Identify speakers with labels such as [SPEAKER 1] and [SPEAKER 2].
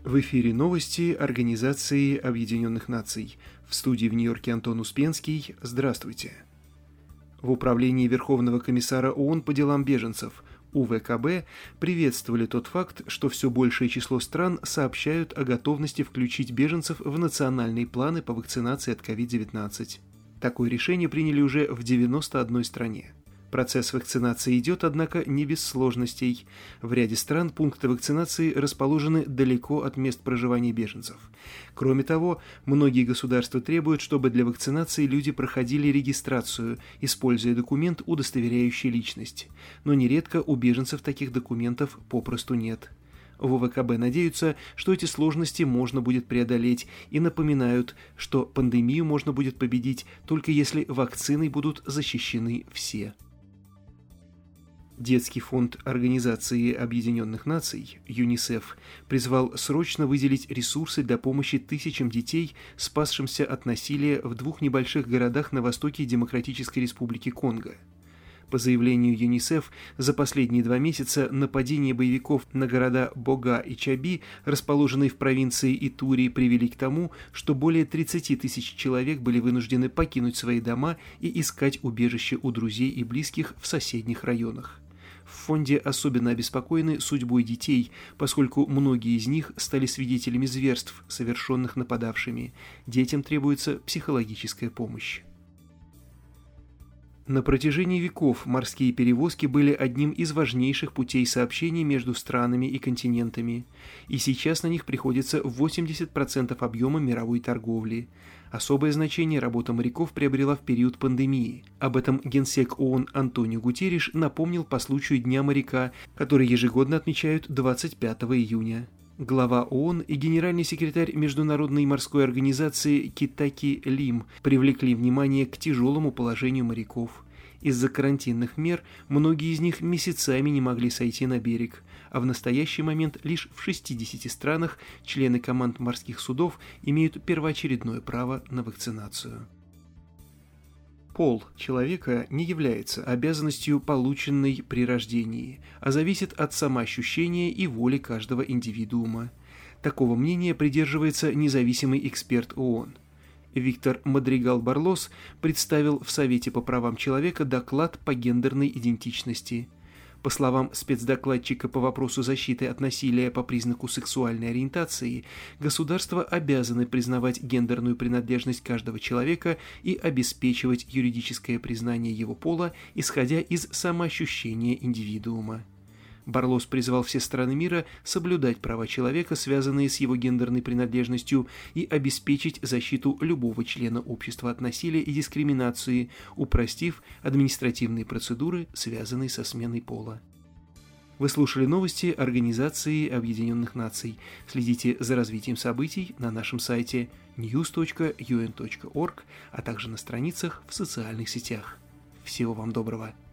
[SPEAKER 1] В эфире новости Организации Объединенных Наций. В студии в Нью-Йорке Антон Успенский. Здравствуйте. В Управлении Верховного комиссара ООН по делам беженцев УВКБ приветствовали тот факт, что все большее число стран сообщают о готовности включить беженцев в национальные планы по вакцинации от COVID-19. Такое решение приняли уже в 91 стране. Процесс вакцинации идет, однако, не без сложностей. В ряде стран пункты вакцинации расположены далеко от мест проживания беженцев. Кроме того, многие государства требуют, чтобы для вакцинации люди проходили регистрацию, используя документ, удостоверяющий личность. Но нередко у беженцев таких документов попросту нет. В УВКБ надеются, что эти сложности можно будет преодолеть, и напоминают, что пандемию можно будет победить только если вакциной будут защищены все. Детский фонд Организации Объединенных Наций, ЮНИСЕФ, призвал срочно выделить ресурсы для помощи тысячам детей, спасшимся от насилия в двух небольших городах на востоке Демократической Республики Конго. По заявлению ЮНИСЕФ, за последние 2 месяца нападения боевиков на города Бога и Чаби, расположенные в провинции Итури, привели к тому, что более 30 тысяч человек были вынуждены покинуть свои дома и искать убежище у друзей и близких в соседних районах. В фонде особенно обеспокоены судьбой детей, поскольку многие из них стали свидетелями зверств, совершенных нападавшими. Детям требуется психологическая помощь. На протяжении веков морские перевозки были одним из важнейших путей сообщения между странами и континентами, и сейчас на них приходится 80% объема мировой торговли. Особое значение работа моряков приобрела в период пандемии. Об этом генсек ООН Антонио Гутерриш напомнил по случаю Дня моряка, который ежегодно отмечают 25 июня. Глава ООН и генеральный секретарь Международной морской организации Китаки Лим привлекли внимание к тяжелому положению моряков. Из-за карантинных мер многие из них месяцами не могли сойти на берег, а в настоящий момент лишь в 60 странах члены команд морских судов имеют первоочередное право на вакцинацию. Пол человека не является обязанностью, полученной при рождении, а зависит от самоощущения и воли каждого индивидуума. Такого мнения придерживается независимый эксперт ООН. Виктор Мадригал-Барлос представил в Совете по правам человека доклад по гендерной идентичности. По словам спецдокладчика по вопросу защиты от насилия по признаку сексуальной ориентации, государства обязаны признавать гендерную принадлежность каждого человека и обеспечивать юридическое признание его пола, исходя из самоощущения индивидуума. Барлос призвал все страны мира соблюдать права человека, связанные с его гендерной принадлежностью, и обеспечить защиту любого члена общества от насилия и дискриминации, упростив административные процедуры, связанные со сменой пола. Вы слушали новости Организации Объединенных Наций. Следите за развитием событий на нашем сайте news.un.org, а также на страницах в социальных сетях. Всего вам доброго!